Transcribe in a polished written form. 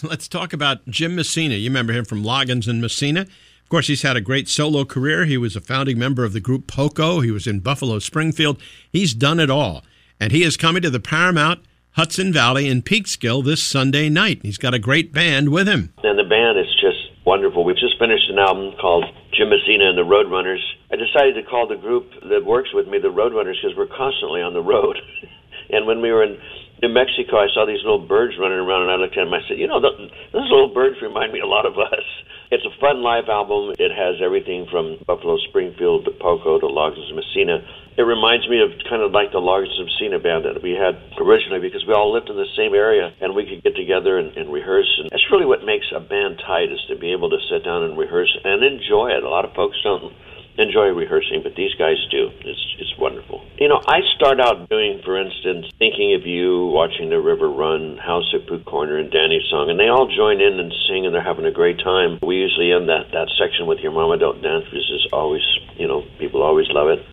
Let's talk about Jim Messina. You remember him from Loggins and Messina. Of course, he's had a great solo career. He was a founding member of the group Poco. He was in Buffalo Springfield. He's done it all. And he is coming to the Paramount Hudson Valley in Peekskill this Sunday night. He's got a great band with him. And the band is just wonderful. We've just finished an album called Jim Messina and the Roadrunners. I decided to call the group that works with me the Roadrunners because we're constantly on the road. And when we were in New Mexico, I saw these little birds running around, and I looked at them. I said, those little birds remind me a lot of us. It's a fun live album. It has everything from Buffalo Springfield to Poco to Loggins and Messina. It reminds me of kind of like the Loggins and Messina band that we had originally, because we all lived in the same area and we could get together and rehearse. And that's really what makes a band tight, is to be able to sit down and rehearse and enjoy it. A lot of folks don't enjoy rehearsing, but these guys do. It's wonderful. I start out doing, for instance, Thinking of You, Watching the River Run, House at Boot Corner, and Danny's Song, and they all join in and sing, and they're having a great time. We usually end that section with Your Mama Don't Dance, which is always, people always love it.